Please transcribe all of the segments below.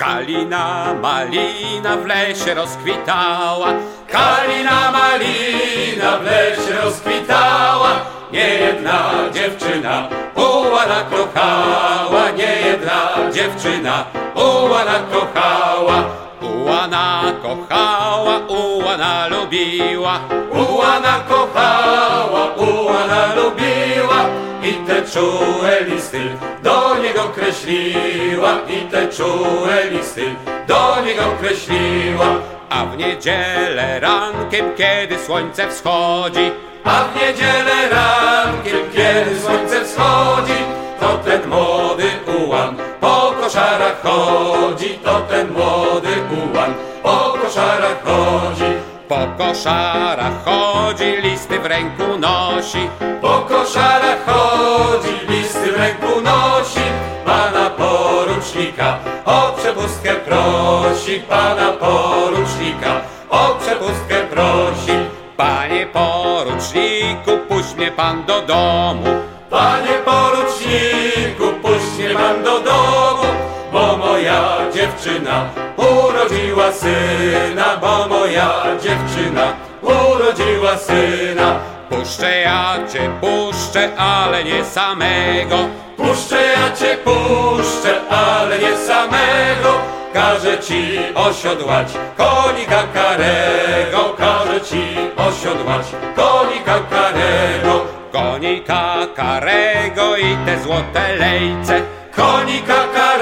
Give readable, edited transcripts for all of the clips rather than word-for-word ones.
Kalina, malina w lesie rozkwitała. Kalina, malina w lesie rozkwitała. Niejedna dziewczyna ułana kochała. Niejedna dziewczyna ułana kochała. Ułana kochała, ułana lubiła. Ułana kochała, ułana lubiła. I te czułe listy do niego kreśliła. I te czułe listy do niego kreśliła. A w niedzielę rankiem, kiedy słońce wschodzi, a w niedzielę rankiem, kiedy słońce wschodzi, to ten młody ułan po koszarach chodzi. To ten młody ułan po koszarach chodzi. Po koszarach chodzi, listy w ręku nosi. Po koszarach chodzi, listy w ręku nosi. Pana porucznika o przepustkę prosi. Pana porucznika o przepustkę prosi. Panie poruczniku, puść mnie pan do domu. Panie poruczniku, puść mnie pan do domu, bo moja dziewczyna urodziła syna. Bo moja dziewczyna urodziła syna. Puszczę ja cię, puszczę, ale nie samego. Puszczę ja cię, puszczę, ale nie samego. Każę ci osiodłać konika karego. Każę ci osiodłać konika karego. Konika karego i te złote lejce. Konika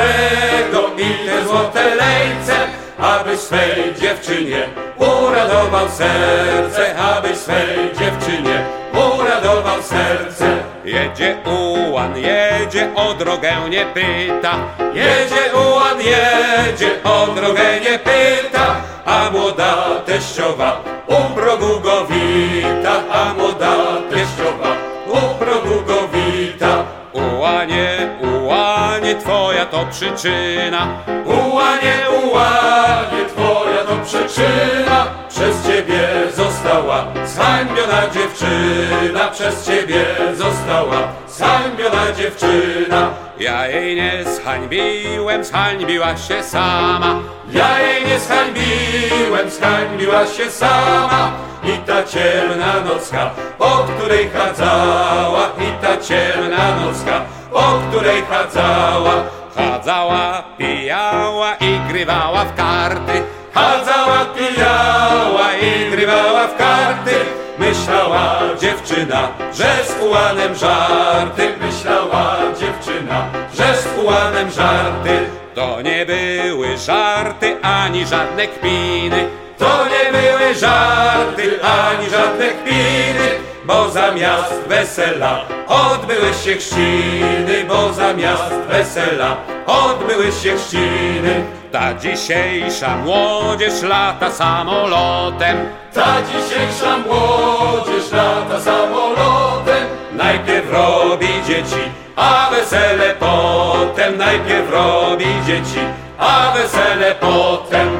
karego i te złote lejce. Abyś swej dziewczynie uradował serce. Abyś swej dziewczynie uradował serce. Jedzie ułan, jedzie, o drogę nie pyta. Jedzie ułan, jedzie, o drogę nie pyta. A młoda teściowa u progu go wita. A młoda teściowa u progu go wita. Ułanie, ułanie, twoja to przyczyna. Ułanie, ułanie, twoja to przyczyna. Przez ciebie została zhańbiona dziewczyna. Przez ciebie została zhańbiona dziewczyna. Ja jej nie zhańbiłem, zhańbiła się sama. Ja jej nie zhańbiłem, zhańbiła się sama. I ta ciemna nocka, po której chadzała. I ta ciemna nocka, po której chadzała. Chadzała, pijała i grywała w karty. Chadzała, pijała i grywała w karty. Myślała dziewczyna, że z ułanem żarty. Myślała dziewczyna, że z ułanem żarty. To nie były żarty, ani żadne kpiny. To nie były żarty, ani żadne kpiny. Bo zamiast wesela odbyły się chrzciny. Bo zamiast wesela odbyły się chrzciny. Ta dzisiejsza młodzież lata samolotem. Ta dzisiejsza młodzież lata samolotem. Najpierw robi dzieci, a wesele potem. Najpierw robi dzieci, a wesele potem.